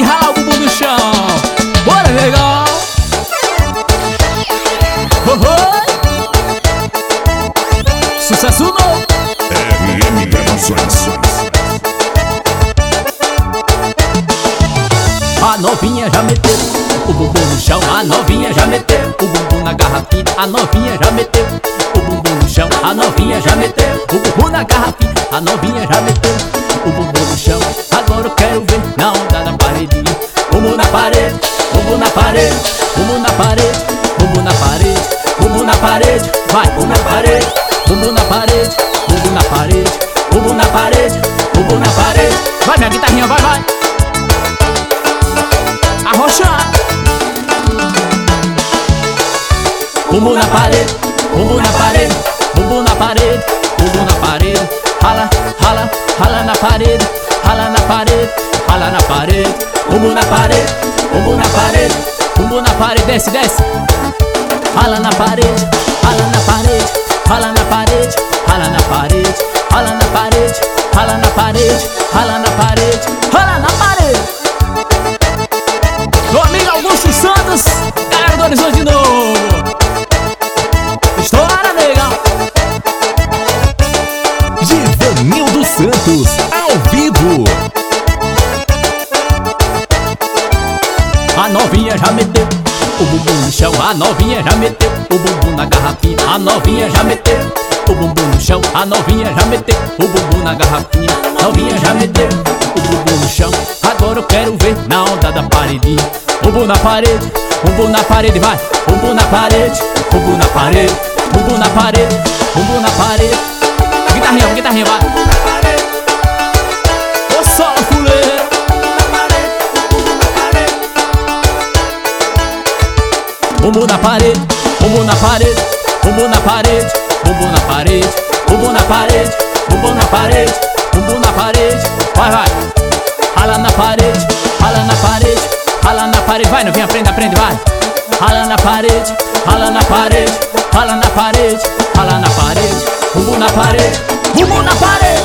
parede, rala o bumbum no chão. Bora, legal. Sucesso novo. RM Gravações. A novinha já meteu o bumbum no chão. A novinha já meteu o bumbum na garrafinha. A novinha já meteu o bumbum no chão. A novinha já meteu o bumbum na garrafinha. A novinha já meteu o bumbum no chão. Agora eu quero ver na onda da paredinha. Bumbum na parede, bumbum na parede, bumbum na parede, bumbum na parede, bumbum na parede. Vai, bumbum na parede, bumbum na parede, bumbum na parede, bumbum na parede, bumbum na parede. Vai, minha guitarrinha, vai, vai. Arrochar. Bumbum na parede, bumbum na parede, bumbum na parede, bumbum na parede. Rala, rala, rala na parede, rala na parede, rala na parede. Bumbum na parede, bumbum na parede, bumbum na parede. Desce, desce. Rala na parede, rala na parede, rala na parede, rala na parede, rala na parede, rala na parede, rala na parede, rala na parede. Meu amigo Augusto Santos, galera do Horizonte de novo. Estoura, negão. Givanildo Santos, ao vivo. A novinha já meteu o bumbum no chão. A novinha já meteu o bumbum na garrafinha. A novinha já meteu o bumbum no chão. A novinha já meteu o bumbum na garrafinha. A novinha já meteu o bumbum no chão. Agora eu quero ver na onda da paredinha. Bumbum na parede, bumbum na parede, vai. Bumbum na parede, bumbum na parede, bumbum na parede, bumbum na parede. Guitarrinha, guitarrinha, vai. Ô solo fuleiro. Bumbum na parede, bumbum na parede, bumbum na parede, bumbum na parede, bumbum na parede, bumbum na parede, bumbum na parede. Vai, vai. Rala na parede, rala na parede, rala na parede. Vai, novinha, aprende, aprende, vai. Rala na parede, rala na parede, rala na parede, rala na parede. Bumbum na parede, bumbum na parede.